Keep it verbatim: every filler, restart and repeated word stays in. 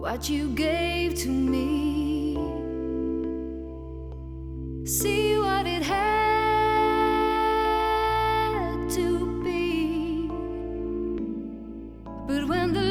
what you gave to me. See what it had to be. But when the